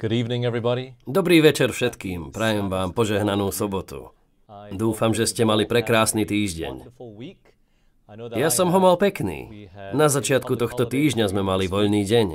Dobrý večer všetkým. Prajem vám požehnanú sobotu. Dúfam, že ste mali prekrásny týždeň. Ja som ho mal pekný. Na začiatku tohto týždňa sme mali voľný deň.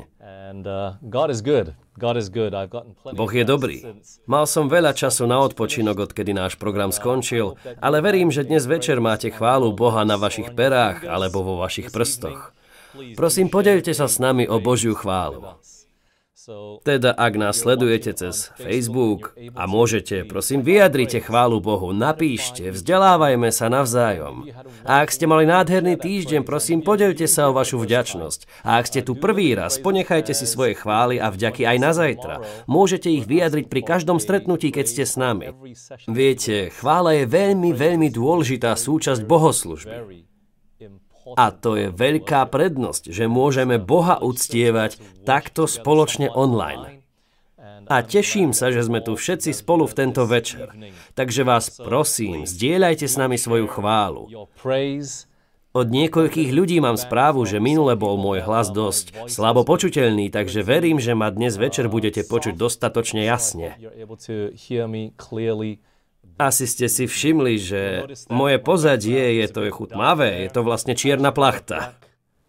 Boh je dobrý. Mal som veľa času na odpočinok, odkedy náš program skončil, ale verím, že dnes večer máte chválu Boha na vašich perách alebo vo vašich prstoch. Prosím, podeľte sa s nami o Božiu chválu. Teda, ak nás sledujete cez Facebook a môžete, prosím, vyjadrite chválu Bohu, napíšte, vzdelávajme sa navzájom. A ak ste mali nádherný týždeň, prosím, podeľte sa o vašu vďačnosť. A ak ste tu prvý raz, ponechajte si svoje chvály a vďaky aj na zajtra. Môžete ich vyjadriť pri každom stretnutí, keď ste s nami. Viete, chvála je veľmi, veľmi dôležitá súčasť bohoslužby. A to je veľká prednosť, že môžeme Boha uctievať takto spoločne online. A teším sa, že sme tu všetci spolu v tento večer. Takže vás prosím, zdieľajte s nami svoju chválu. Od niekoľkých ľudí mám správu, že minule bol môj hlas dosť slabo počuteľný, takže verím, že ma dnes večer budete počuť dostatočne jasne. Asi ste si všimli, že moje pozadie je trochu tmavé, je to vlastne čierna plachta.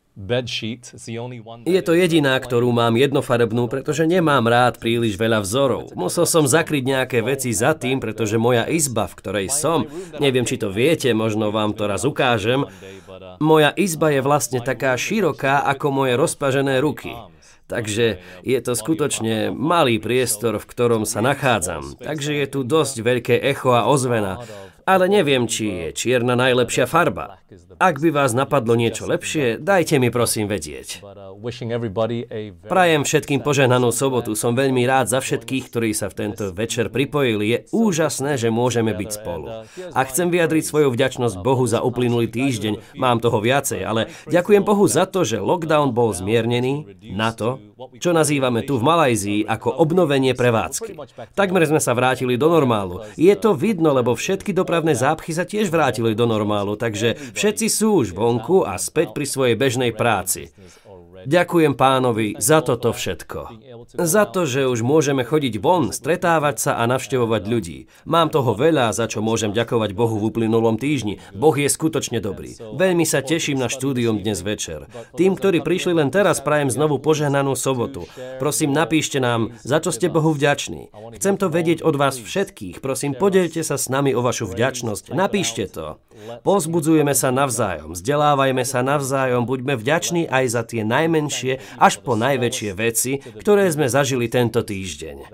Je to jediná, ktorú mám jednofarebnú, pretože nemám rád príliš veľa vzorov. Musel som zakryť nejaké veci za tým, pretože moja izba, v ktorej som, neviem, či to viete, možno vám to raz ukážem, moja izba je vlastne taká široká ako moje rozpažené ruky. Takže je to skutočne malý priestor, v ktorom sa nachádzam. Takže je tu dosť veľké echo a ozvena. Ale neviem, či je čierna najlepšia farba. Ak by vás napadlo niečo lepšie, dajte mi prosím vedieť. Prajem všetkým požehnanú sobotu. Som veľmi rád za všetkých, ktorí sa v tento večer pripojili. Je úžasné, že môžeme byť spolu. A chcem vyjadriť svoju vďačnosť Bohu za uplynulý týždeň. Mám toho viacej, ale ďakujem Bohu za to, že lockdown bol zmiernený na to, čo nazývame tu v Malajzii ako obnovenie prevádzky. Takmer sme sa vrátili do normálu. Je to vidno, lebo všetky dopravné zápchy sa tiež vrátili do normálu, takže všetci sú už vonku a späť pri svojej bežnej práci. Ďakujem Pánovi za toto všetko. Za to, že už môžeme chodiť von, stretávať sa a navštevovať ľudí. Mám toho veľa, za čo môžem ďakovať Bohu v uplynulom týždni. Boh je skutočne dobrý. Veľmi sa teším na štúdium dnes večer. Tým, ktorí prišli len teraz, prajem znovu požehnanú sobotu. Prosím, napíšte nám, za čo ste Bohu vďační. Chcem to vedieť od vás všetkých. Prosím, podeľte sa s nami o vašu vďačnosť. Napíšte to. Povzbudzujeme sa navzájom, vzdelávajme sa navzájom, buďme vďační aj za tie najmenšie až po najväčšie veci, ktoré sme zažili tento týždeň.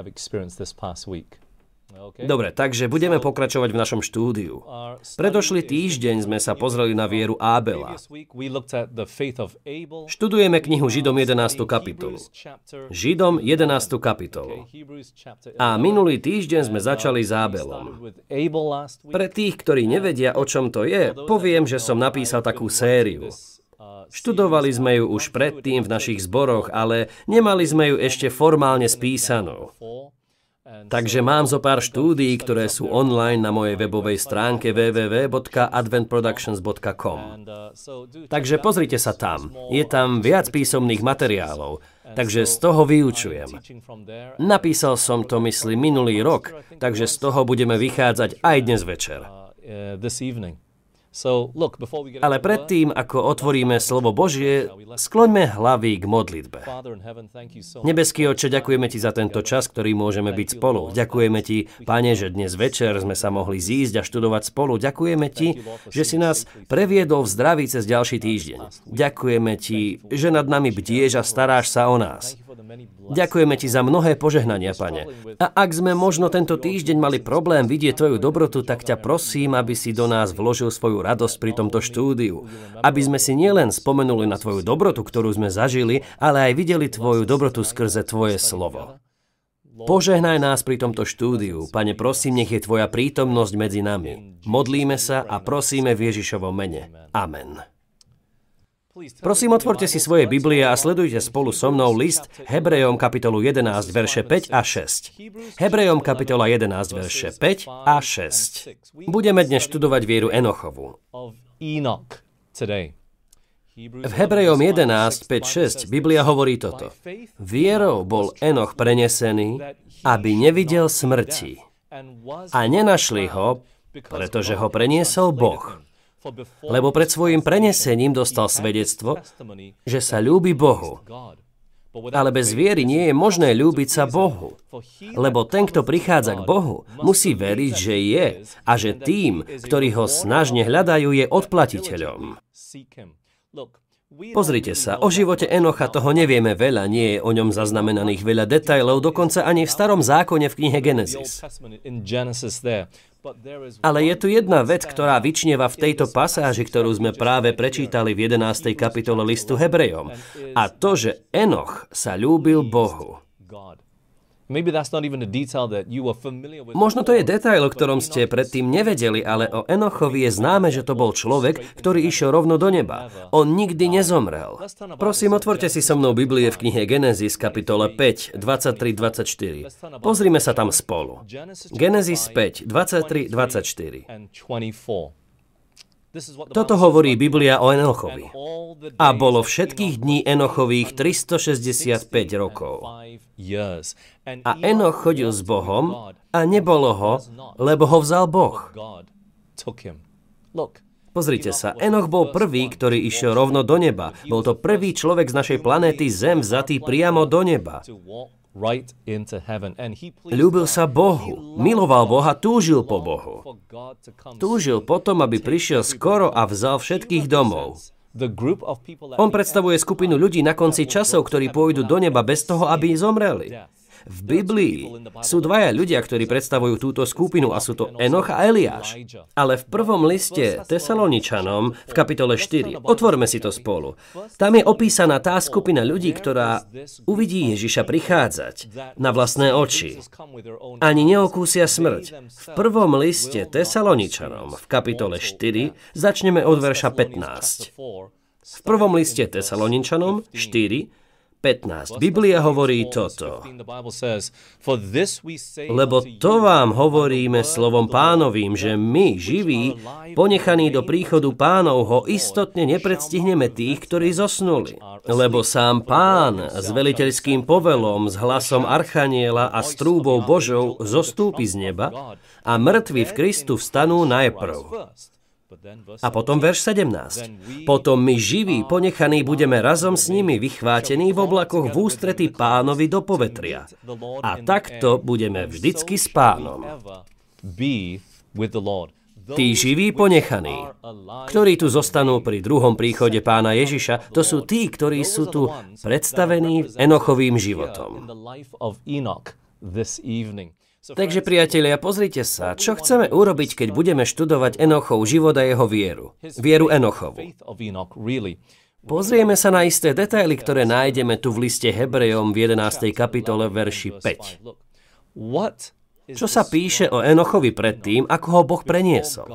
Dobre, takže budeme pokračovať v našom štúdiu. Predošlý týždeň sme sa pozreli na vieru Ábela. Študujeme knihu Židom 11. kapitolu. Židom 11. kapitolu. A minulý týždeň sme začali s Ábelom. Pre tých, ktorí nevedia, o čom to je, poviem, že som napísal takú sériu. Študovali sme ju už predtým v našich zboroch, ale nemali sme ju ešte formálne spísanú. Takže mám zo pár štúdií, ktoré sú online na mojej webovej stránke www.adventproductions.com. Takže pozrite sa tam. Je tam viac písomných materiálov, takže z toho vyučujem. Napísal som to, myslím, minulý rok, takže z toho budeme vychádzať aj dnes večer. Ale predtým, ako otvoríme slovo Božie, skloňme hlavy k modlitbe. Nebeský Otče, ďakujeme Ti za tento čas, ktorý môžeme byť spolu. Ďakujeme Ti, Pane, že dnes večer sme sa mohli zísť a študovať spolu. Ďakujeme Ti, že si nás previedol v zdraví cez ďalší týždeň. Ďakujeme Ti, že nad nami bdieš a staráš sa o nás. Ďakujeme Ti za mnohé požehnania, Pane. A ak sme možno tento týždeň mali problém vidieť Tvoju dobrotu, tak ťa prosím, aby si do nás vložil svoju radosť pri tomto štúdiu. Aby sme si nielen spomenuli na Tvoju dobrotu, ktorú sme zažili, ale aj videli Tvoju dobrotu skrze Tvoje slovo. Požehnaj nás pri tomto štúdiu. Pane, prosím, nech je Tvoja prítomnosť medzi nami. Modlíme sa a prosíme v Ježišovom mene. Amen. Prosím, otvorte si svoje Biblie a sledujte spolu so mnou list Hebrejom kapitolu 11, verše 5 a 6. Hebrejom kapitola 11, verše 5 a 6. Budeme dnes študovať vieru Enochovu. V Hebrejom 11, 5, 6 Biblia hovorí toto. Vierou bol Enoch prenesený, aby nevidel smrti. A nenašli ho, pretože ho preniesol Boh. Lebo pred svojim prenesením dostal svedectvo, že sa ľúbi Bohu. Ale bez viery nie je možné ľúbiť sa Bohu. Lebo ten, kto prichádza k Bohu, musí veriť, že je a že tým, ktorí ho snažne hľadajú, je odplatiteľom. Pozrite sa, o živote Enocha toho nevieme veľa, nie je o ňom zaznamenaných veľa detailov, dokonca ani v starom zákone v knihe Genesis. Ale je tu jedna vec, ktorá vyčnieva v tejto pasáži, ktorú sme práve prečítali v 11. kapitole listu Hebrejom. A to, že Enoch sa ľúbil Bohu. Možno to je detail, o ktorom ste predtým nevedeli, ale o Enochovi je známe, že to bol človek, ktorý išiel rovno do neba. On nikdy nezomrel. Prosím, otvorte si so mnou Biblie v knihe Genesis, kapitole 5, 23-24. Pozrime sa tam spolu. Genesis 5, 23-24. Toto hovorí Biblia o Enochovi. A bolo všetkých dní Enochových 365 rokov. A Enoch chodil s Bohom a nebolo ho, lebo ho vzal Boh. Pozrite sa, Enoch bol prvý, ktorý išiel rovno do neba. Bol to prvý človek z našej planéty Zem vzatý priamo do neba. Ľúbil sa Bohu, miloval Boha, túžil po Bohu. Túžil potom, aby prišiel skoro a vzal všetkých domov. On predstavuje skupinu ľudí na konci časov, ktorí pôjdu do neba bez toho, aby zomreli. V Biblii sú dvaja ľudia, ktorí predstavujú túto skupinu a sú to Enoch a Eliáš. Ale v prvom liste Tesaloničanom v kapitole 4, otvorme si to spolu, tam je opísaná tá skupina ľudí, ktorá uvidí Ježiša prichádzať na vlastné oči. Ani neokúsia smrť. V prvom liste Tesaloničanom v kapitole 4 začneme od verša 15. V prvom liste Tesaloničanom 4, 15. Biblia hovorí toto. Lebo to vám hovoríme slovom Pánovým, že my, živí, ponechaní do príchodu Pánovho, istotne nepredstihneme tých, ktorí zosnuli. Lebo sám Pán s veliteľským povelom, s hlasom archaniela a s trúbou Božou zostúpi z neba a mŕtvi v Kristu vstanú najprv. A potom verš 17. Potom my živí, ponechaní, budeme razom s nimi vychvátení v oblakoch v ústrety Pánovi do povetria. A takto budeme vždycky s Pánom. Tí živí ponechaní, ktorí tu zostanú pri druhom príchode Pána Ježiša, to sú tí, ktorí sú tu predstavení Enochovým životom. Takže, priatelia, pozrite sa, čo chceme urobiť, keď budeme študovať Enochov život a jeho vieru. Vieru Enochovu. Pozrieme sa na isté detaily, ktoré nájdeme tu v liste Hebrejom v 11. kapitole verši 5. Čo sa píše o Enochovi predtým, ako ho Boh preniesol?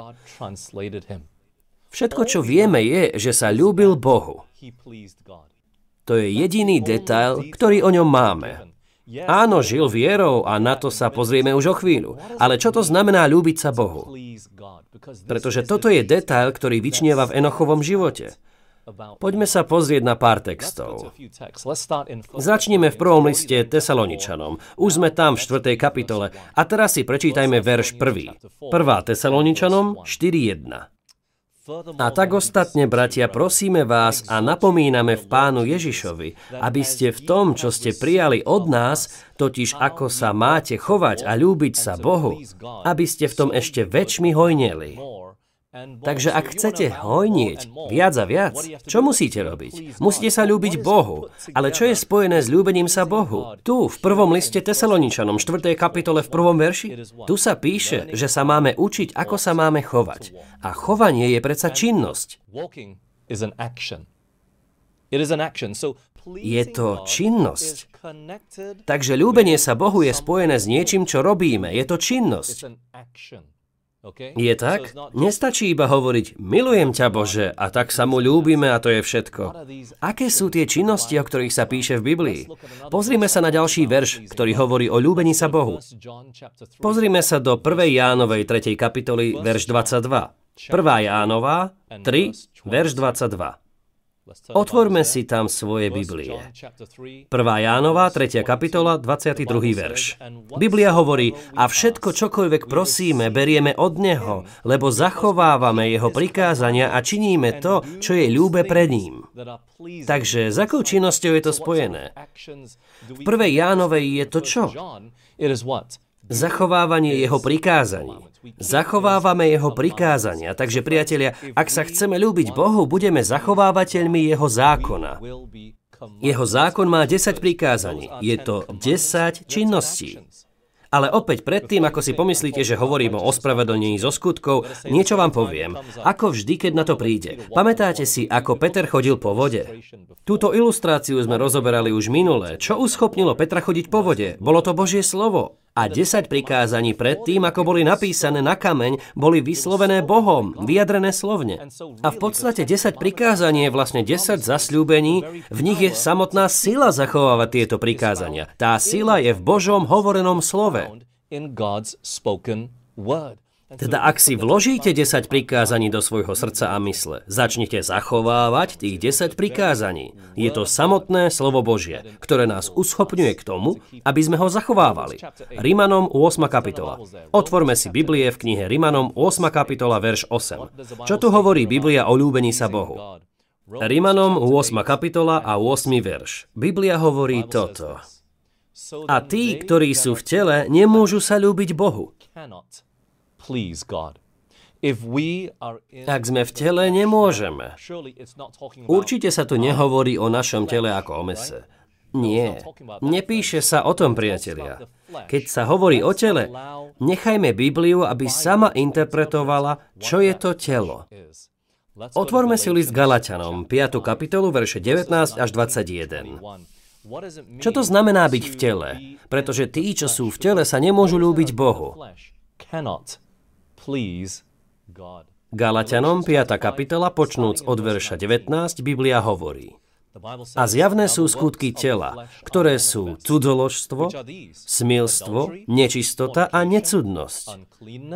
Všetko, čo vieme, je, že sa ľúbil Bohu. To je jediný detail, ktorý o ňom máme. Áno, žil vierou a na to sa pozrieme už o chvíľu. Ale čo to znamená ľúbiť sa Bohu? Pretože toto je detail, ktorý vyčnieva v Enochovom živote. Poďme sa pozrieť na pár textov. Začneme v prvom liste Tesaloničanom. Už sme tam v 4. kapitole a teraz si prečítajme verš 1. 1. Tesaloničanom 4.1. A tak ostatne, bratia, prosíme vás a napomíname v Pánu Ježišovi, aby ste v tom, čo ste prijali od nás, totiž ako sa máte chovať a ľúbiť sa Bohu, aby ste v tom ešte väčšmi hojneli. Takže ak chcete hojnieť viac a viac, čo musíte robiť? Musíte sa ľúbiť Bohu. Ale čo je spojené s ľúbením sa Bohu? Tu, v prvom liste Tesaloničanom, 4. kapitole v 1. verši, tu sa píše, že sa máme učiť, ako sa máme chovať. A chovanie je predsa činnosť. Je to činnosť. Takže ľúbenie sa Bohu je spojené s niečím, čo robíme. Je to činnosť. Je tak? Nestačí iba hovoriť, milujem ťa Bože, a tak sa mu ľúbime a to je všetko. Aké sú tie činnosti, o ktorých sa píše v Biblii? Pozrime sa na ďalší verš, ktorý hovorí o ľúbení sa Bohu. Pozrime sa do 1. Jánovej 3. kapitoly, verš 22. 1. Jánova 3, verš 22. Otvorme si tam svoje Biblie. 1. Jánova, 3. kapitola, 22. verš. Biblia hovorí, a všetko čokoľvek prosíme, berieme od Neho, lebo zachovávame Jeho prikázania a činíme to, čo je ľúbe pred ním. Takže s akou činnosťou je to spojené? V 1. Jánovej je to čo? Zachovávanie Jeho prikázaní. Zachovávame Jeho prikázania, takže priatelia, ak sa chceme ľúbiť Bohu, budeme zachovávateľmi Jeho zákona. Jeho zákon má 10 prikázaní. Je to 10 činností. Ale opäť predtým, ako si pomyslíte, že hovorím o ospravedlnení zo skutkov, niečo vám poviem. Ako vždy, keď na to príde. Pamätáte si, ako Peter chodil po vode? Túto ilustráciu sme rozoberali už minule. Čo uschopnilo Petra chodiť po vode? Bolo to Božie slovo. A 10 prikázaní predtým, ako boli napísané na kameň, boli vyslovené Bohom, vyjadrené slovne. A v podstate 10 prikázaní je vlastne 10 zasľúbení, v nich je samotná sila zachovávať tieto prikázania. Tá sila je v Božom hovorenom slove. Teda ak si vložíte 10 prikázaní do svojho srdca a mysle, začnite zachovávať tých 10 prikázaní. Je to samotné slovo Božie, ktoré nás uschopňuje k tomu, aby sme ho zachovávali. Rimanom 8. kapitola. Otvorme si Biblie v knihe Rimanom 8. kapitola, verš 8. Čo tu hovorí Biblia o ľúbení sa Bohu? Rimanom 8. kapitola a 8. verš. Biblia hovorí toto. A tí, ktorí sú v tele, nemôžu sa ľúbiť Bohu. Ak sme v tele, nemôžeme. Určite sa tu nehovorí o našom tele ako o mese. Nie, nepíše sa o tom, priatelia. Keď sa hovorí o tele, nechajme Bibliu, aby sama interpretovala, čo je to telo. Otvorme si list Galatianom, 5. kapitolu, verše 19 až 21. Čo to znamená byť v tele? Pretože tí, čo sú v tele, sa nemôžu ľúbiť Bohu. Galatianom 5. kapitola, počnúc od verša 19, Biblia hovorí: A zjavné sú skutky tela, ktoré sú cudzoložstvo, smilstvo, nečistota a necudnosť,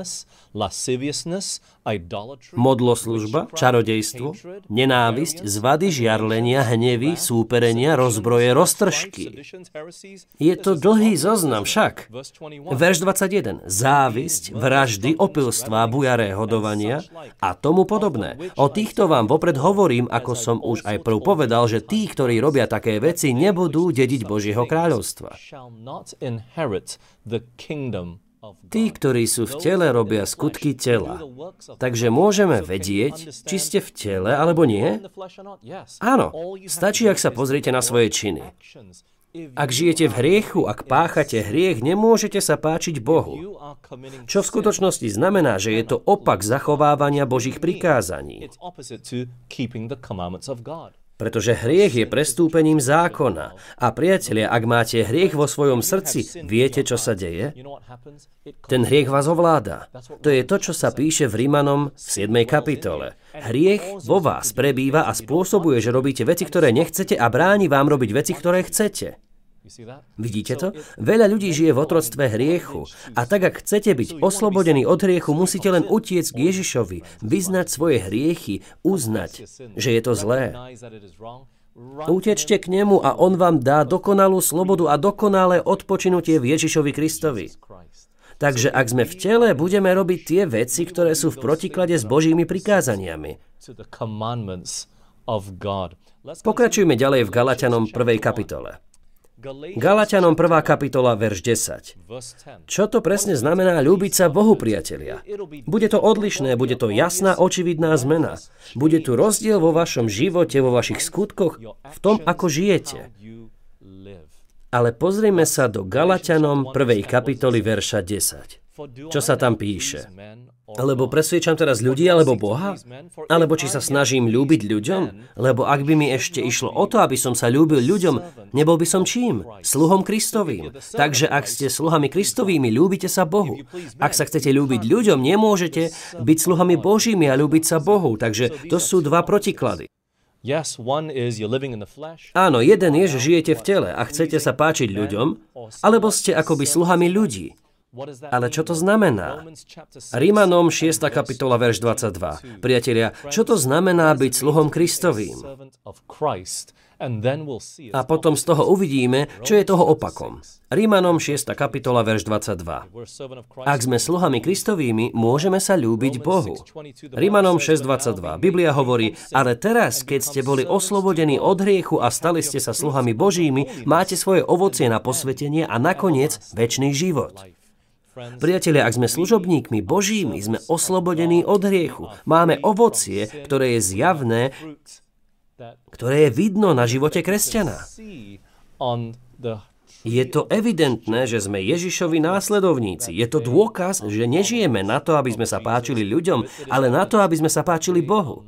modloslužba, čarodejstvo, nenávisť, zvady, žiarlenia, hnevy, súperenia, rozbroje, roztržky. Je to dlhý zoznam však. Verš 21. Závisť, vraždy, opilstvá, bujaré hodovania a tomu podobné. O týchto vám vopred hovorím, ako som už aj prv povedal, že tí, ktorí robia také veci, nebudú dediť Božieho kráľovstva. Tí, ktorí sú v tele, robia skutky tela. Takže môžeme vedieť, či ste v tele, alebo nie? Áno, stačí, ak sa pozriete na svoje činy. Ak žijete v hriechu, ak páchate hriech, nemôžete sa páčiť Bohu. Čo v skutočnosti znamená, že je to opak zachovávania Božích prikázaní. Pretože hriech je prestúpením zákona. A priatelia, ak máte hriech vo svojom srdci, viete, čo sa deje? Ten hriech vás ovláda. To je to, čo sa píše v Rimanom v 7. kapitole. Hriech vo vás prebýva a spôsobuje, že robíte veci, ktoré nechcete a bráni vám robiť veci, ktoré chcete. Vidíte to? Veľa ľudí žije v otroctve hriechu. A tak, ak chcete byť oslobodení od hriechu, musíte len utiecť k Ježišovi, vyznať svoje hriechy, uznať, že je to zlé. Utečte k nemu a on vám dá dokonalú slobodu a dokonalé odpočinutie v Ježišovi Kristovi. Takže ak sme v tele, budeme robiť tie veci, ktoré sú v protiklade s Božími prikázaniami. Pokračujme ďalej v Galatianom 1. kapitole. Galatianom 1. kapitola, verš 10. Čo to presne znamená ľúbiť sa Bohu, priatelia? Bude to odlišné, bude to jasná, očividná zmena. Bude tu rozdiel vo vašom živote, vo vašich skutkoch, v tom, ako žijete. Ale pozrime sa do Galatianom 1. kapitoly, verša 10. Čo sa tam píše? Alebo presviečam teraz ľudí, alebo Boha? Alebo či sa snažím ľúbiť ľuďom? Lebo ak by mi ešte išlo o to, aby som sa ľúbil ľuďom, nebol by som čím? Sluhom Kristovým. Takže ak ste sluhami Kristovými, ľúbite sa Bohu. Ak sa chcete ľúbiť ľuďom, nemôžete byť sluhami Božími a ľúbiť sa Bohu. Takže to sú dva protiklady. Áno, jeden je, že žijete v tele a chcete sa páčiť ľuďom, alebo ste akoby sluhami ľudí. Ale čo to znamená? Rímanom 6. kapitola, verš 22. Priatelia, čo to znamená byť sluhom Kristovým? A potom z toho uvidíme, čo je toho opakom. Rímanom 6. kapitola, verš 22. Ak sme sluhami Kristovými, môžeme sa ľúbiť Bohu. Rímanom 6.22. Biblia hovorí, ale teraz, keď ste boli oslobodení od hriechu a stali ste sa sluhami Božími, máte svoje ovocie na posvetenie a nakoniec večný život. Priatelia, ak sme služobníkmi Božími, sme oslobodení od hriechu. Máme ovocie, ktoré je zjavné, ktoré je vidno na živote kresťana. Je to evidentné, že sme Ježišovi následovníci. Je to dôkaz, že nežijeme na to, aby sme sa páčili ľuďom, ale na to, aby sme sa páčili Bohu.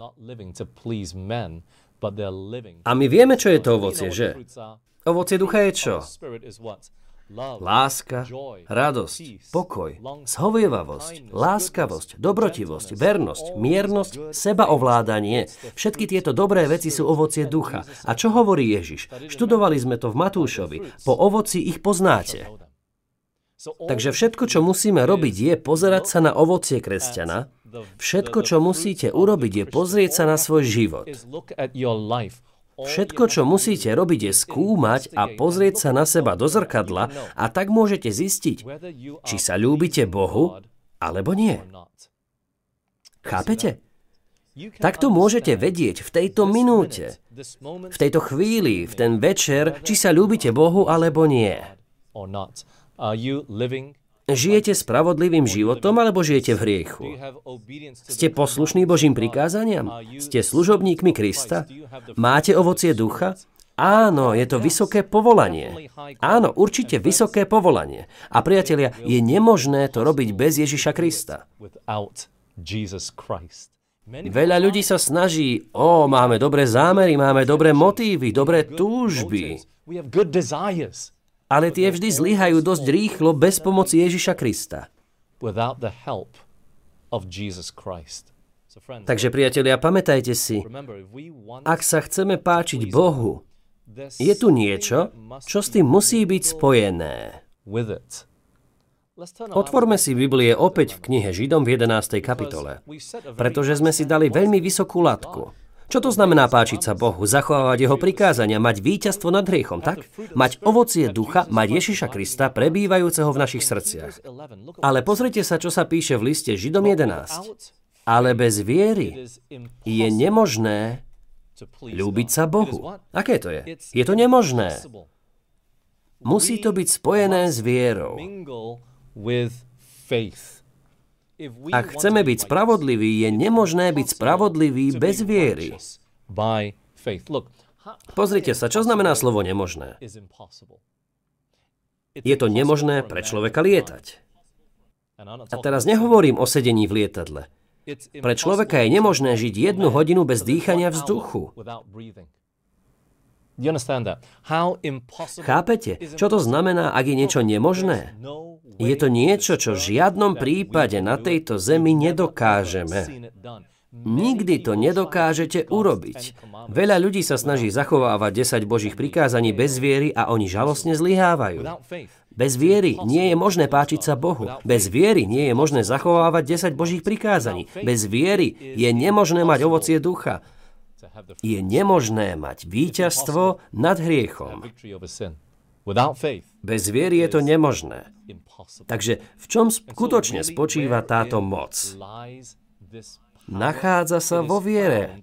A my vieme, čo je to ovocie, že? Ovocie ducha je čo? Láska, radosť, pokoj, zhovievavosť, láskavosť, dobrotivosť, vernosť, miernosť, sebaovládanie. Všetky tieto dobré veci sú ovocie ducha. A čo hovorí Ježiš? Študovali sme to v Matúšovi. Po ovoci ich poznáte. Takže všetko, čo musíme robiť, je pozerať sa na ovocie kresťana. Všetko, čo musíte urobiť, je pozrieť sa na svoj život. Všetko, čo musíte robiť, je skúmať a pozrieť sa na seba do zrkadla a tak môžete zistiť, či sa ľúbite Bohu, alebo nie. Chápete? Takto môžete vedieť v tejto minúte, v tejto chvíli, v ten večer, či sa ľúbite Bohu, alebo nie. Žijete spravodlivým životom, alebo žijete v hriechu? Ste poslušní Božím prikázaniam? Ste služobníkmi Krista? Máte ovocie ducha? Áno, je to vysoké povolanie. Áno, určite vysoké povolanie. A priatelia, je nemožné to robiť bez Ježiša Krista. Veľa ľudí sa snaží, máme dobré zámery, máme dobré motívy, dobré túžby. Ale tie vždy zlyhajú dosť rýchlo bez pomoci Ježiša Krista. Takže priatelia, pamätajte si, ak sa chceme páčiť Bohu, je tu niečo, čo s tým musí byť spojené. Otvorme si Biblie opäť v knihe Židom v 11. kapitole, pretože sme si dali veľmi vysokú latku. Čo to znamená páčiť sa Bohu, zachovávať jeho prikázania, mať víťazstvo nad hriechom, tak? Mať ovocie ducha, mať Ježiša Krista, prebývajúceho v našich srdciach. Ale pozrite sa, čo sa píše v liste Židom 11. Ale bez viery je nemožné ľúbiť sa Bohu. Aké to je? Je to nemožné. Musí to byť spojené s vierou. Ak chceme byť spravodliví, je nemožné byť spravodlivý bez viery. Pozrite sa, čo znamená slovo nemožné. Je to nemožné pre človeka lietať. A teraz nehovorím o sedení v lietadle. Pre človeka je nemožné žiť 1 hodinu bez dýchania vzduchu. Chápete, čo to znamená, ak je niečo nemožné? Je to niečo, čo v žiadnom prípade na tejto zemi nedokážeme. Nikdy to nedokážete urobiť. Veľa ľudí sa snaží zachovávať 10 Božích prikázaní bez viery a oni žalostne zlyhávajú. Bez viery nie je možné páčiť sa Bohu. Bez viery nie je možné zachovávať 10 Božích prikázaní. Bez viery je nemožné mať ovocie ducha. Je nemožné mať víťazstvo nad hriechom. Bez viery je to nemožné. Takže v čom skutočne spočíva táto moc? Nachádza sa vo viere.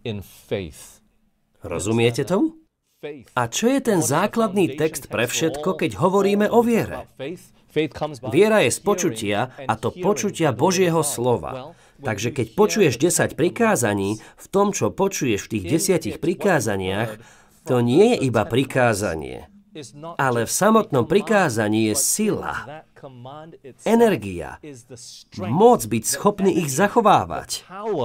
Rozumiete tomu? A čo je ten základný text pre všetko, keď hovoríme o viere? Viera je z počutia, a to počutia Božieho slova. Takže keď počuješ 10 prikázaní, v tom, čo počuješ v tých 10 prikázaniach, to nie je iba prikázanie. Ale v samotnom prikázaní je sila, energia, moc byť schopný ich zachovávať.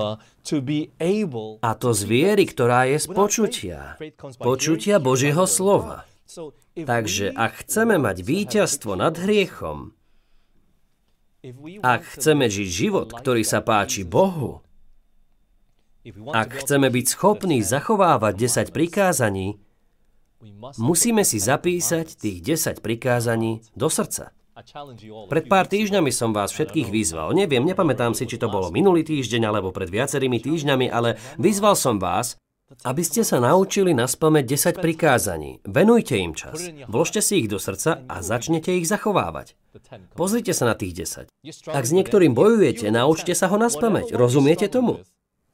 A to z viery, ktorá je z počutia Božieho slova. Takže ak chceme mať víťazstvo nad hriechom, ak chceme žiť život, ktorý sa páči Bohu, ak chceme byť schopní zachovávať 10 prikázaní, musíme si zapísať tých 10 prikázaní do srdca. Pred pár týždňami som vás všetkých vyzval. Neviem, nepamätám si, či to bolo minulý týždeň alebo pred viacerými týždňami, ale vyzval som vás, aby ste sa naučili naspamäť 10 prikázaní. Venujte im čas. Vložte si ich do srdca a začnete ich zachovávať. Pozrite sa na tých 10. Ak s niektorým bojujete, naučte sa ho naspamäť. Rozumiete tomu?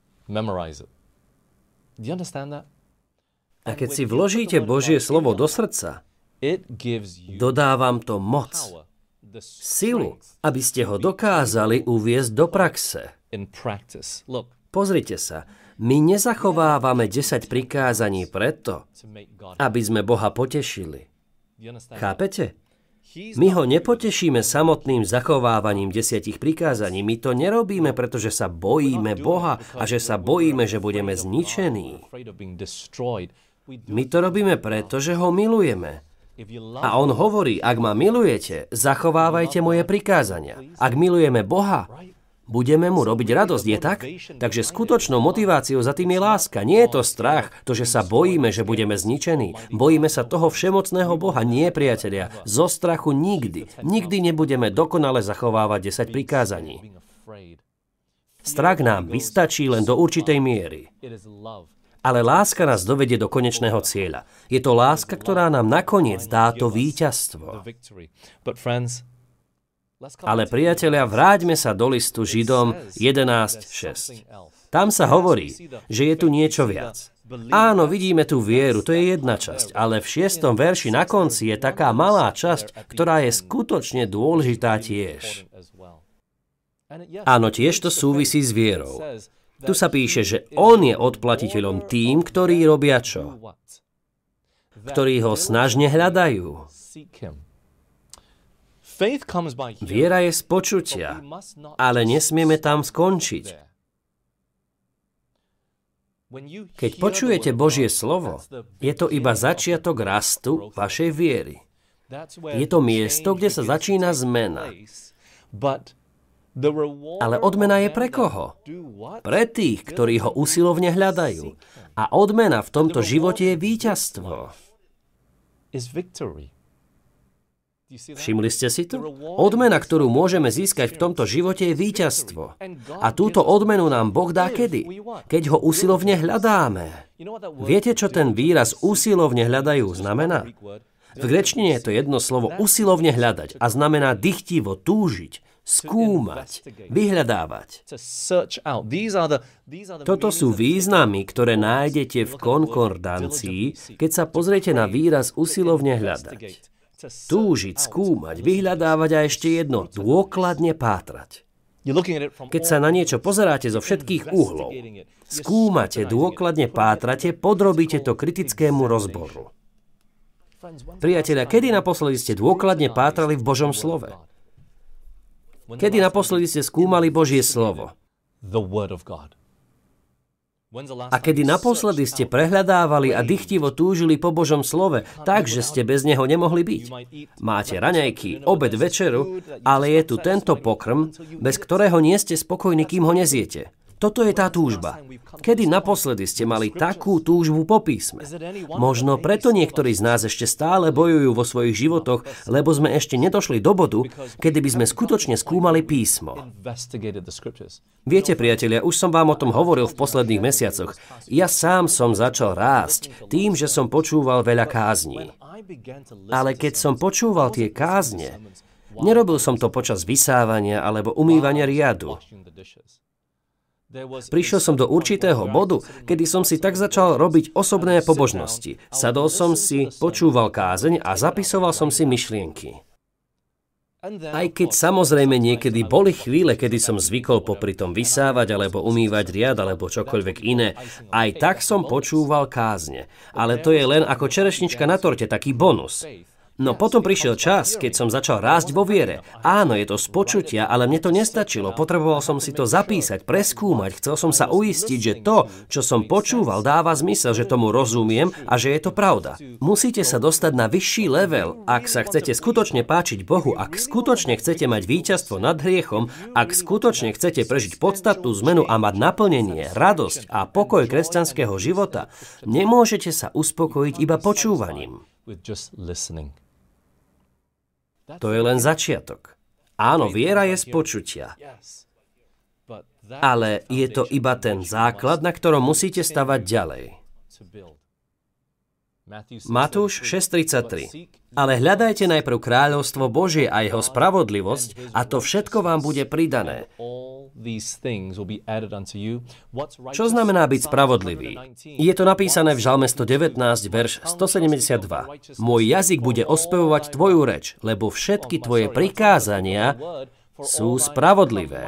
A keď si vložíte Božie slovo do srdca, dodávam to moc, silu, aby ste ho dokázali uviesť do praxe. Pozrite sa. My nezachovávame 10 prikázaní preto, aby sme Boha potešili. Chápete? My ho nepotešíme samotným zachovávaním 10 prikázaní. My to nerobíme, pretože sa bojíme Boha a že sa bojíme, že budeme zničení. My to robíme preto, že ho milujeme. A on hovorí, ak ma milujete, zachovávajte moje prikázania. Ak milujeme Boha, budeme mu robiť radosť, je tak? Takže skutočnou motiváciou za tým je láska. Nie je to strach, to, že sa bojíme, že budeme zničení. Bojíme sa toho všemocného Boha, nie priatelia. Zo strachu nikdy. Nikdy nebudeme dokonale zachovávať 10 prikázaní. Strach nám vystačí len do určitej miery. Ale láska nás dovedie do konečného cieľa. Je to láska, ktorá nám nakoniec dá to víťazstvo. Ale priatelia, vráťme sa do listu Židom 11.6. Tam sa hovorí, že je tu niečo viac. Áno, vidíme tú vieru, to je jedna časť, ale v 6. verši na konci je taká malá časť, ktorá je skutočne dôležitá tiež. Áno, tiež to súvisí s vierou. Tu sa píše, že on je odplatiteľom tým, ktorí robia čo? Ktorí ho snažne hľadajú. Viera je z počutia, ale nesmieme tam skončiť. Keď počujete Božie slovo, je to iba začiatok rastu vašej viery. Je to miesto, kde sa začína zmena. Ale odmena je pre koho? Pre tých, ktorí ho usilovne hľadajú. A odmena v tomto živote je víťazstvo. Všimli ste si to? Odmena, ktorú môžeme získať v tomto živote, je víťazstvo. A túto odmenu nám Boh dá kedy? Keď ho usilovne hľadáme. Viete, čo ten výraz usilovne hľadajú znamená? V gréčtine je to jedno slovo usilovne hľadať a znamená dychtivo túžiť, skúmať, vyhľadávať. Toto sú významy, ktoré nájdete v konkordancii, keď sa pozriete na výraz usilovne hľadať. Túžiť, skúmať, vyhľadávať a ešte jedno, dôkladne pátrať. Keď sa na niečo pozeráte zo všetkých uhlov, skúmate, dôkladne pátrate, podrobíte to kritickému rozboru. Priatelia, kedy naposledy ste dôkladne pátrali v Božom slove? Kedy naposledy ste skúmali Božie slovo? A kedy naposledy ste prehľadávali a dychtivo túžili po Božom slove, tak, že ste bez neho nemohli byť? Máte raňajky, obed, večeru, ale je tu tento pokrm, bez ktorého nie ste spokojní, kým ho neziete. Toto je tá túžba. Kedy naposledy ste mali takú túžbu po písme? Možno preto niektorí z nás ešte stále bojujú vo svojich životoch, lebo sme ešte nedošli do bodu, kedy by sme skutočne skúmali písmo. Viete, priatelia, už som vám o tom hovoril v posledných mesiacoch. Ja sám som začal rásť tým, že som počúval veľa kázní. Ale keď som počúval tie kázne, nerobil som to počas vysávania alebo umývania riadu. Prišiel som do určitého bodu, kedy som si tak začal robiť osobné pobožnosti. Sadol som si, počúval kázeň a zapisoval som si myšlienky. Aj keď samozrejme niekedy boli chvíle, kedy som zvykol popri tom vysávať alebo umývať riad alebo čokoľvek iné, aj tak som počúval kázne. Ale to je len ako čerešnička na torte, taký bonus. No potom prišiel čas, keď som začal rásť vo viere. Áno, je to z počutia, ale mne to nestačilo. Potreboval som si to zapísať, preskúmať. Chcel som sa uistiť, že to, čo som počúval, dáva zmysel, že tomu rozumiem a že je to pravda. Musíte sa dostať na vyšší level, ak sa chcete skutočne páčiť Bohu, ak skutočne chcete mať víťazstvo nad hriechom, ak skutočne chcete prežiť podstatnú zmenu a mať naplnenie, radosť a pokoj kresťanského života. Nemôžete sa uspokojiť iba počúvaním. To je len začiatok. Áno, viera je z počutia. Ale je to iba ten základ, na ktorom musíte stavať ďalej. Matúš 6.33. Ale hľadajte najprv kráľovstvo Božie a jeho spravodlivosť a to všetko vám bude pridané. Čo znamená byť spravodlivý? Je to napísané v Žalme 119, verš 172. Môj jazyk bude ospevovať tvoju reč, lebo všetky tvoje prikázania sú spravodlivé.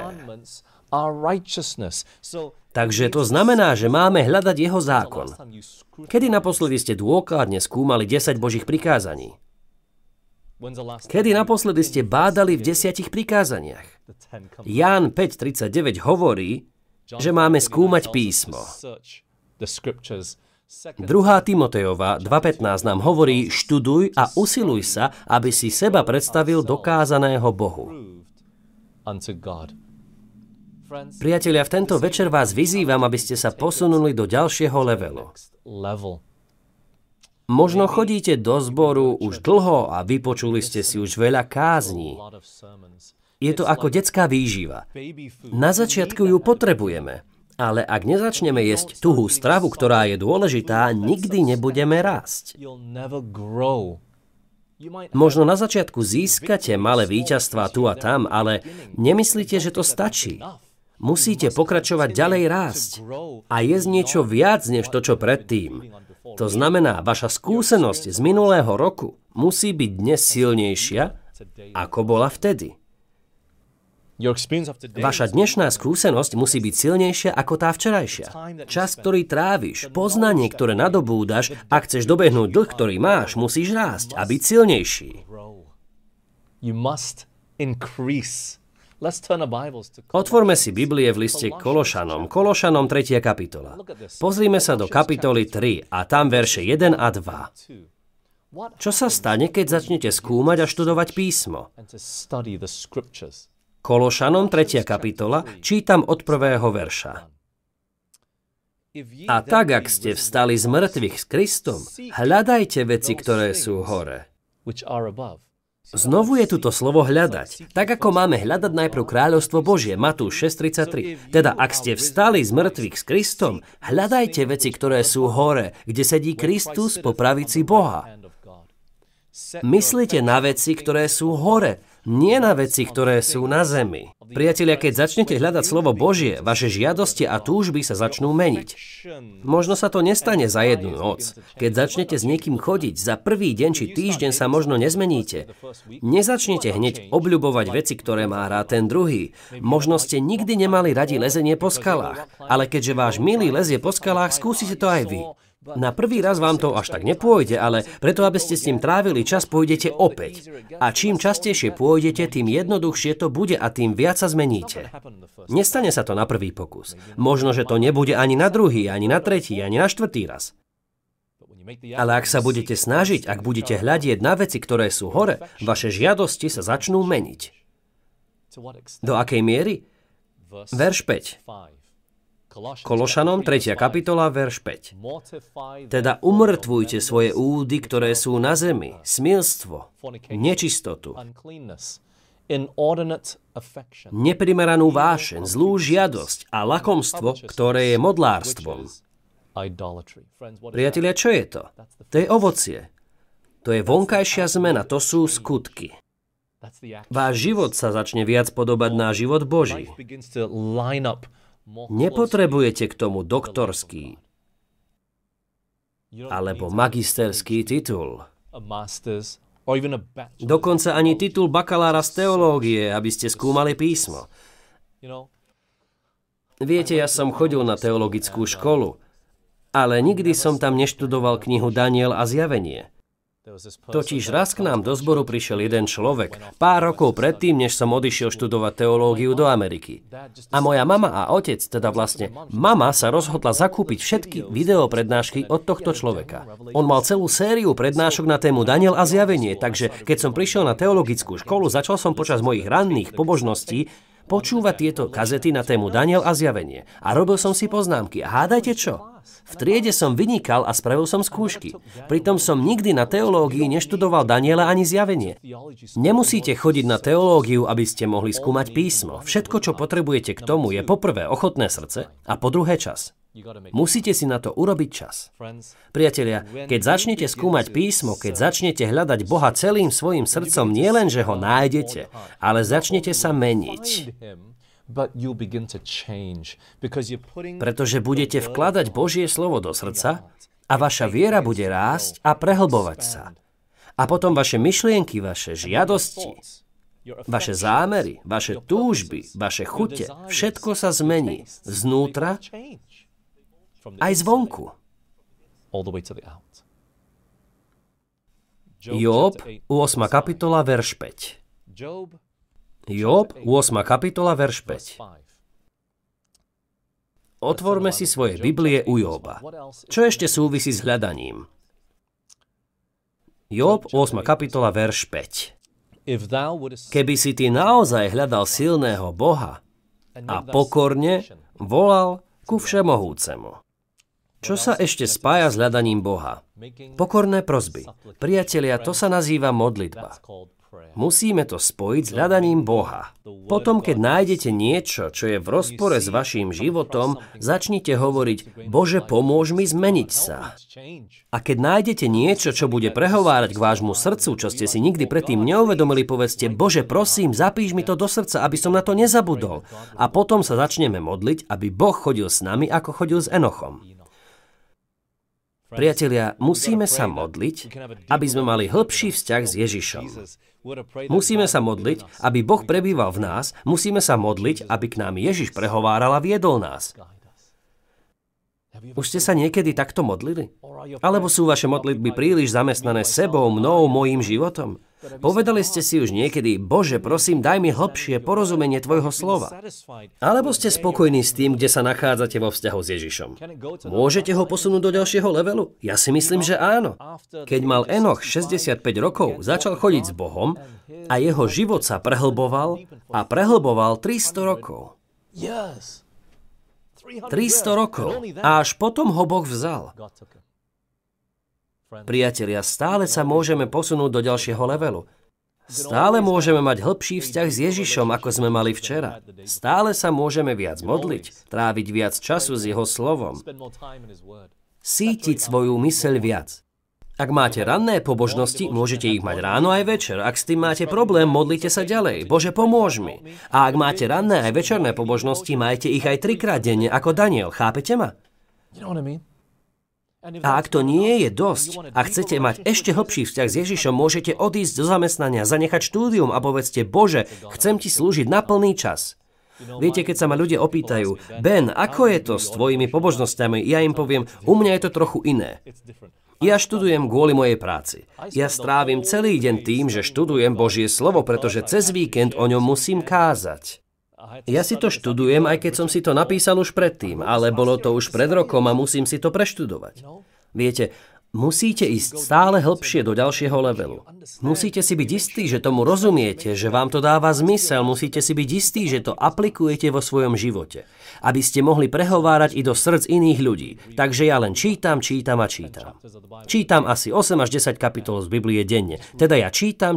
Takže to znamená, že máme hľadať jeho zákon. Kedy naposledy ste dôkladne skúmali 10 Božích prikázaní? Kedy naposledy ste bádali v 10 prikázaniach? Ján 5.39 hovorí, že máme skúmať písmo. 2. Timotejova 2.15 nám hovorí, študuj a usiluj sa, aby si seba predstavil dokázaného Bohu. Priatelia, v tento večer vás vyzývam, aby ste sa posunuli do ďalšieho levelu. Možno chodíte do zboru už dlho a vypočuli ste si už veľa kázní. Je to ako detská výživa. Na začiatku ju potrebujeme, ale ak nezačneme jesť tuhú stravu, ktorá je dôležitá, nikdy nebudeme rásť. Možno na začiatku získate malé víťazstvá tu a tam, ale nemyslíte, že to stačí. Musíte pokračovať ďalej rásť a jesť niečo viac než to, čo predtým. To znamená, vaša skúsenosť z minulého roku musí byť dnes silnejšia, ako bola vtedy. Vaša dnešná skúsenosť musí byť silnejšia ako tá včerajšia. Čas, ktorý tráviš, poznanie, ktoré nadobúdaš, ak chceš dobehnúť dlh, ktorý máš, musíš rásť a byť silnejší. Otvorme si Biblie v liste Kološanom 3. kapitola. Pozrime sa do kapitoly 3 a tam verše 1 a 2. Čo sa stane, keď začnete skúmať a študovať písmo? Kološanom 3. kapitola, čítam od 1. verša. A tak, ak ste vstali z mŕtvych s Kristom, hľadajte veci, ktoré sú hore. Znovu je tuto slovo hľadať. Tak ako máme hľadať najprv kráľovstvo Božie, Matúš 6.33. Teda ak ste vstali z mŕtvych s Kristom, hľadajte veci, ktoré sú hore, kde sedí Kristus po pravici Boha. Myslíte na veci, ktoré sú hore, nie na veci, ktoré sú na zemi. Priatelia, keď začnete hľadať slovo Božie, vaše žiadosti a túžby sa začnú meniť. Možno sa to nestane za jednu noc. Keď začnete s niekým chodiť, za prvý deň či týždeň sa možno nezmeníte. Nezačnete hneď obľubovať veci, ktoré má rád ten druhý. Možno ste nikdy nemali radi lezenie po skalách, ale keďže váš milý lezie po skalách, skúsite to aj vy. Na prvý raz vám to až tak nepôjde, ale preto, aby ste s ním trávili čas, pôjdete opäť. A čím častejšie pôjdete, tým jednoduchšie to bude a tým viac sa zmeníte. Nestane sa to na prvý pokus. Možno, že to nebude ani na druhý, ani na tretí, ani na štvrtý raz. Ale ak sa budete snažiť, ak budete hľadieť na veci, ktoré sú hore, vaše žiadosti sa začnú meniť. Do akej miery? Verš 5. Kološanom 3. kapitola, verš 5. Teda umrtvujte svoje údy, ktoré sú na zemi, smilstvo, nečistotu, neprimeranú vášeň, zlú žiadosť a lakomstvo, ktoré je modlárstvom. Priatelia, čo je to? To je ovocie. To je vonkajšia zmena, to sú skutky. Váš život sa začne viac podobať na život Boží. Nepotrebujete k tomu doktorský alebo magisterský titul. Dokonca ani titul bakalára z teológie, aby ste skúmali písmo. Viete, ja som chodil na teologickú školu, ale nikdy som tam neštudoval knihu Daniel a Zjavenie. Totiž raz k nám do zboru prišiel jeden človek, pár rokov predtým, než som odišiel študovať teológiu do Ameriky. A moja mama a otec, teda vlastne mama sa rozhodla zakúpiť všetky videoprednášky od tohto človeka. On mal celú sériu prednášok na tému Daniel a Zjavenie, takže keď som prišiel na teologickú školu, začal som počas mojich ranných pobožností počúvať tieto kazety na tému Daniel a Zjavenie. A robil som si poznámky. A hádajte čo? V triede som vynikal a spravil som skúšky. Pritom som nikdy na teológii neštudoval Daniela ani zjavenie. Nemusíte chodiť na teológiu, aby ste mohli skúmať písmo. Všetko, čo potrebujete k tomu, je poprvé ochotné srdce a po druhé čas. Musíte si na to urobiť čas. Priatelia, keď začnete skúmať písmo, keď začnete hľadať Boha celým svojim srdcom, nielen, že ho nájdete, ale začnete sa meniť. Pretože budete vkladať Božie slovo do srdca a vaša viera bude rásť a prehlbovať sa. A potom vaše myšlienky, vaše žiadosti, vaše zámery, vaše túžby, vaše chute, všetko sa zmení znútra aj zvonku. Job, 8. kapitola, verš 5. Job, 8. kapitola, verš 5. Otvorme si svoje Biblie u Joba. Čo ešte súvisí s hľadaním? Job, 8. kapitola, verš 5. Keby si ty naozaj hľadal silného Boha a pokorne volal ku Všemohúcemu. Čo sa ešte spája s hľadaním Boha? Pokorné prosby. Priatelia, to sa nazýva modlitba. Musíme to spojiť s hľadaním Boha. Potom, keď nájdete niečo, čo je v rozpore s vaším životom, začnite hovoriť, Bože, pomôž mi zmeniť sa. A keď nájdete niečo, čo bude prehovárať k vášmu srdcu, čo ste si nikdy predtým neuvedomili, povedzte, Bože, prosím, zapíš mi to do srdca, aby som na to nezabudol. A potom sa začneme modliť, aby Boh chodil s nami, ako chodil s Enochom. Priatelia, musíme sa modliť, aby sme mali hĺbší vzťah s Ježišom. Musíme sa modliť, aby Boh prebýval v nás, musíme sa modliť, aby k nám Ježiš prehováral a viedol nás. Už ste sa niekedy takto modlili? Alebo sú vaše modlitby príliš zamestnané sebou, mnou, mojím životom? Povedali ste si už niekedy, Bože, prosím, daj mi hlbšie porozumenie tvojho slova. Alebo ste spokojní s tým, kde sa nachádzate vo vzťahu s Ježišom? Môžete ho posunúť do ďalšieho levelu? Ja si myslím, že áno. Keď mal Enoch 65 rokov, začal chodiť s Bohom a jeho život sa prehlboval a prehlboval 300 rokov. 300 rokov. A až potom ho Boh vzal. Priatelia, stále sa môžeme posunúť do ďalšieho levelu. Stále môžeme mať hĺbší vzťah s Ježišom, ako sme mali včera. Stále sa môžeme viac modliť, tráviť viac času s jeho slovom. Sítiť svoju myseľ viac. Ak máte ranné pobožnosti, môžete ich mať ráno aj večer. Ak s tým máte problém, modlite sa ďalej. Bože, pomôž mi. A ak máte ranné aj večerné pobožnosti, majte ich aj 3-krát denne, ako Daniel. Chápete ma? A ak to nie je dosť a chcete mať ešte hlbší vzťah s Ježišom, môžete odísť do zamestnania, zanechať štúdium a povedzte, Bože, chcem ti slúžiť na plný čas. Viete, keď sa ma ľudia opýtajú, Ben, ako je to s tvojimi pobožnosťami, ja im poviem, u mňa je to trochu iné. Ja študujem kvôli mojej práci. Ja strávim celý deň tým, že študujem Božie slovo, pretože cez víkend o ňom musím kázať. Ja si to študujem, aj keď som si to napísal už predtým, ale bolo to už pred rokom a musím si to preštudovať. Viete, musíte ísť stále hlbšie do ďalšieho levelu. Musíte si byť istí, že tomu rozumiete, že vám to dáva zmysel, musíte si byť istí, že to aplikujete vo svojom živote, aby ste mohli prehovárať i do srdc iných ľudí. Takže ja len čítam. Čítam asi 8 až 10 kapitol z Biblie denne. Teda ja čítam.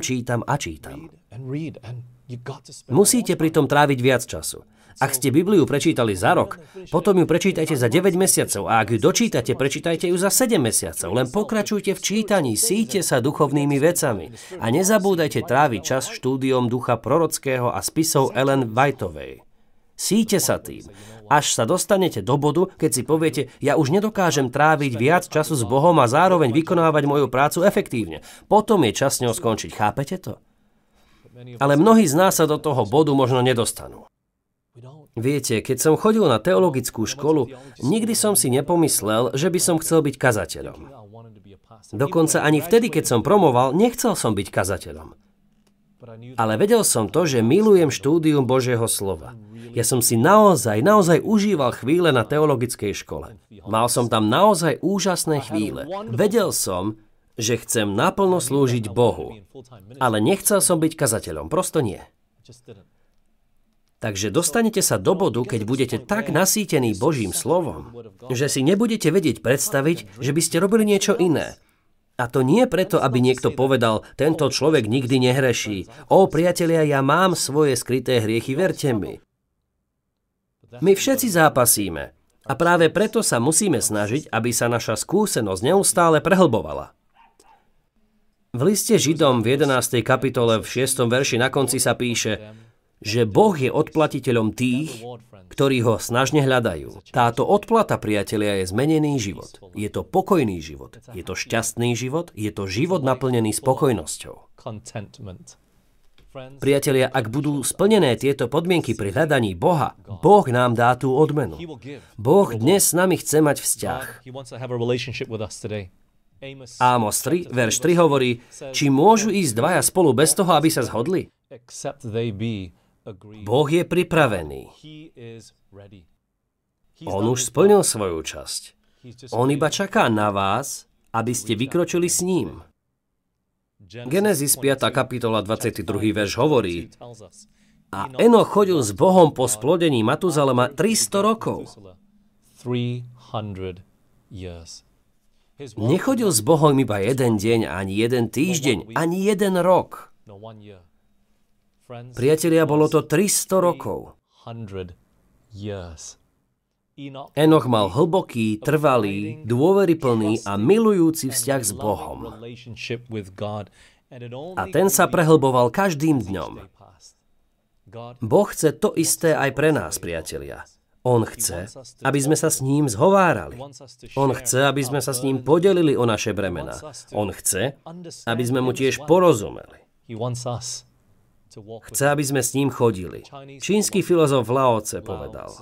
Musíte pritom tráviť viac času. Ak ste Bibliu prečítali za rok, potom ju prečítajte za 9 mesiacov a ak ju dočítate, prečítajte ju za 7 mesiacov. Len pokračujte v čítaní, síte sa duchovnými vecami a nezabúdajte tráviť čas štúdiom ducha prorockého a spisov Ellen Whiteovej. Síte sa tým, až sa dostanete do bodu, keď si poviete, ja už nedokážem tráviť viac času s Bohom a zároveň vykonávať moju prácu efektívne. Potom je čas s ňou skončiť, chápete to? Ale mnohí z nás sa do toho bodu možno nedostanú. Viete, keď som chodil na teologickú školu, nikdy som si nepomyslel, že by som chcel byť kazateľom. Dokonca ani vtedy, keď som promoval, nechcel som byť kazateľom. Ale vedel som to, že milujem štúdium Božieho slova. Ja som si naozaj užíval chvíle na teologickej škole. Mal som tam naozaj úžasné chvíle. Vedel som, že chcem naplno slúžiť Bohu. Ale nechcel som byť kazateľom, prosto nie. Takže dostanete sa do bodu, keď budete tak nasýtení Božím slovom, že si nebudete vedieť predstaviť, že by ste robili niečo iné. A to nie preto, aby niekto povedal, tento človek nikdy nehreší. Ó, priatelia, ja mám svoje skryté hriechy, verte mi. My všetci zápasíme. A práve preto sa musíme snažiť, aby sa naša skúsenosť neustále prehlbovala. V liste Židom v 11. kapitole v 6. verši na konci sa píše, že Boh je odplatiteľom tých, ktorí ho snažne hľadajú. Táto odplata, priatelia, je zmenený život. Je to pokojný život. Je to šťastný život. Je to život naplnený spokojnosťou. Priatelia, ak budú splnené tieto podmienky pri hľadaní Boha, Boh nám dá tú odmenu. Boh dnes s nami chce mať vzťah. Ámos 3, verš 3 hovorí, či môžu ísť dvaja spolu bez toho, aby sa zhodli? Boh je pripravený. On už splnil svoju časť. On iba čaká na vás, aby ste vykročili s ním. Genesis 5. kapitola 22. verš hovorí, a Enoch chodil s Bohom po splodení Matuzalema 300 rokov. Nechodil s Bohom iba jeden deň, ani jeden týždeň, ani jeden rok. Priatelia, bolo to 300 rokov. Enoch mal hlboký, trvalý, dôveryplný a milujúci vzťah s Bohom. A ten sa prehlboval každým dňom. Boh chce to isté aj pre nás, priatelia. On chce, aby sme sa s ním zhovárali. On chce, aby sme sa s ním podelili o naše bremená. On chce, aby sme mu tiež porozumeli. Chce, aby sme s ním chodili. Čínsky filozof Lao Tse povedal,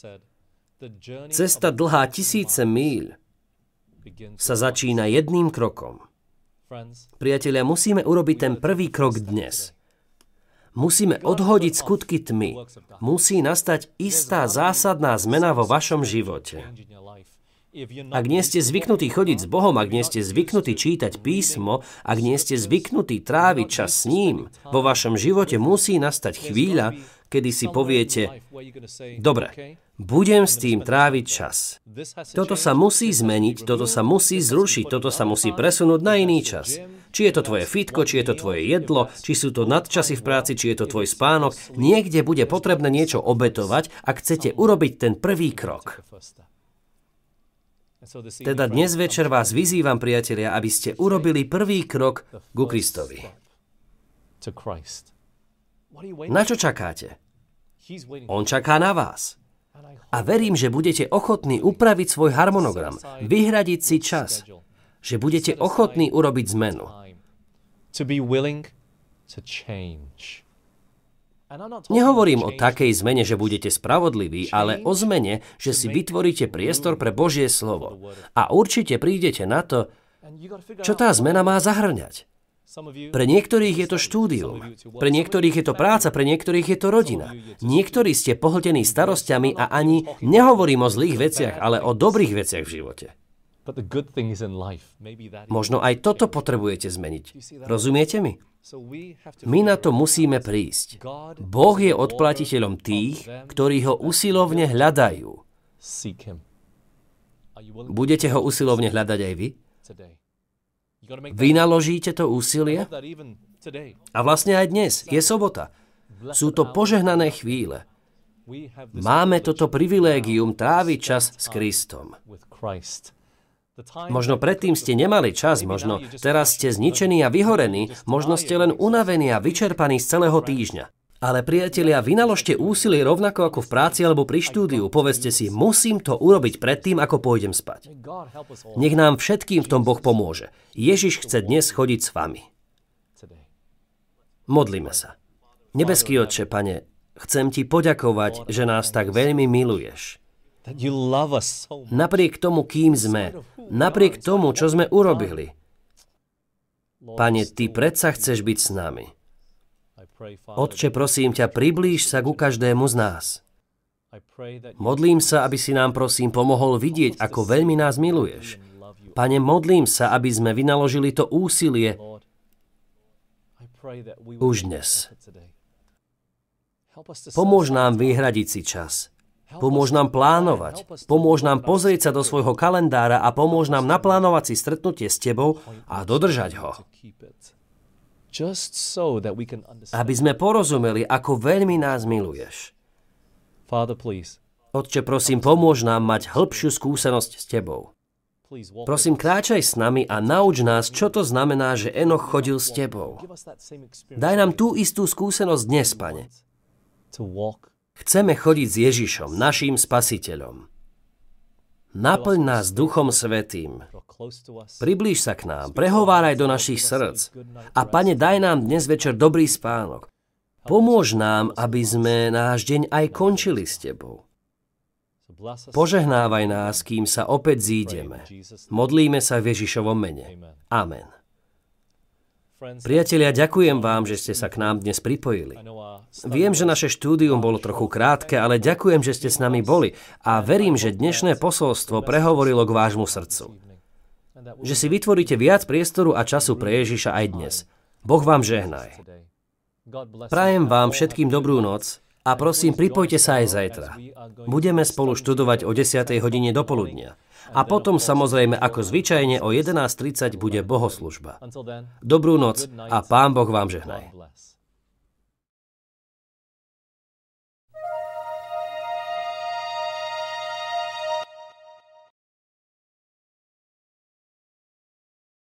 cesta dlhá 1000 míľ sa začína jedným krokom. Priatelia, musíme urobiť ten prvý krok dnes. Musíme odhodiť skutky tmy. Musí nastať istá zásadná zmena vo vašom živote. Ak nie ste zvyknutí chodiť s Bohom, ak nie ste zvyknutí čítať písmo, ak nie ste zvyknutí tráviť čas s ním, vo vašom živote musí nastať chvíľa, kedy si poviete, dobre, budem s tým tráviť čas. Toto sa musí zmeniť, toto sa musí zrušiť, toto sa musí presunúť na iný čas. Či je to tvoje fitko, či je to tvoje jedlo, či sú to nadčasy v práci, či je to tvoj spánok, niekde bude potrebné niečo obetovať, ak chcete urobiť ten prvý krok. Teda dnes večer vás vyzývam, priatelia, aby ste urobili prvý krok ku Kristovi. Na čo čakáte? On čaká na vás. A verím, že budete ochotní upraviť svoj harmonogram, vyhradiť si čas, že budete ochotní urobiť zmenu. Nehovorím o takej zmene, že budete spravodliví, ale o zmene, že si vytvoríte priestor pre Božie slovo. A určite prídete na to, čo tá zmena má zahŕňať. Pre niektorých je to štúdium, pre niektorých je to práca, pre niektorých je to rodina. Niektorí ste pohltení starostiami a ani nehovorím o zlých veciach, ale o dobrých veciach v živote. Možno aj toto potrebujete zmeniť. Rozumiete mi? My na to musíme prísť. Boh je odplatiteľom tých, ktorí ho usilovne hľadajú. Budete ho usilovne hľadať aj vy? Vynaložíte to úsilie? A vlastne aj dnes je sobota. Sú to požehnané chvíle. Máme toto privilégium tráviť čas s Kristom. Možno predtým ste nemali čas, možno teraz ste zničení a vyhorení, možno ste len unavení a vyčerpaní z celého týždňa. Ale priatelia, vynaložte úsilie rovnako ako v práci alebo pri štúdiu. Povedzte si, musím to urobiť predtým, ako pôjdem spať. Nech nám všetkým v tom Boh pomôže. Ježiš chce dnes chodiť s vami. Modlíme sa. Nebeský Otče, Pane, chcem Ti poďakovať, že nás tak veľmi miluješ. Napriek tomu, kým sme, napriek tomu, čo sme urobili. Pane, Ty predsa chceš byť s nami. Otče, prosím ťa, priblíž sa ku každému z nás. Modlím sa, aby si nám, prosím, pomohol vidieť, ako veľmi nás miluješ. Pane, modlím sa, aby sme vynaložili to úsilie už dnes. Pomôž nám vyhradiť si čas. Pomôž nám plánovať. Pomôž nám pozrieť sa do svojho kalendára a pomôž nám naplánovať si stretnutie s tebou a dodržať ho. Aby sme porozumeli, ako veľmi nás miluješ. Otče, prosím, pomôž nám mať hĺbšiu skúsenosť s tebou. Prosím, kráčaj s nami a nauč nás, čo to znamená, že Enoch chodil s tebou. Daj nám tú istú skúsenosť dnes, Pane. Chceme chodiť s Ježišom, naším spasiteľom. Naplň nás Duchom Svätým. Priblíž sa k nám, prehováraj do našich srdc. A Pane, daj nám dnes večer dobrý spánok. Pomôž nám, aby sme náš deň aj končili s tebou. Požehnávaj nás, kým sa opäť zídeme. Modlíme sa v Ježišovom mene. Amen. Priatelia, ďakujem vám, že ste sa k nám dnes pripojili. Viem, že naše štúdium bolo trochu krátke, ale ďakujem, že ste s nami boli a verím, že dnešné posolstvo prehovorilo k vášmu srdcu. Že si vytvoríte viac priestoru a času pre Ježiša aj dnes. Boh vám žehnaj. Prajem vám všetkým dobrú noc a prosím, pripojte sa aj zajtra. Budeme spolu študovať o 10. hodine dopoludnia. A potom samozrejme ako zvyčajne o 11:30 bude bohoslužba. Dobrú noc a Pán Boh vám žehnaj.